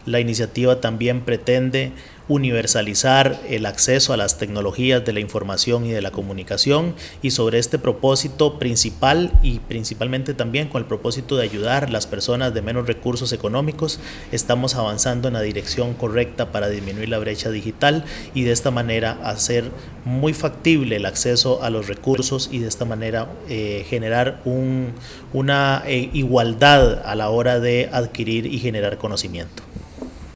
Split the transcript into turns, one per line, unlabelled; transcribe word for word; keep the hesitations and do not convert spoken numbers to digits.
La iniciativa también pretende universalizar el acceso a las tecnologías de la información y de la comunicación, y sobre este propósito principal y principalmente también con el propósito de ayudar a las personas de menos recursos económicos, estamos avanzando en la dirección correcta para disminuir la brecha digital y de esta manera hacer muy factible el acceso a los recursos y de esta manera eh, generar un, una eh, igualdad a la hora de adquirir y generar conocimiento.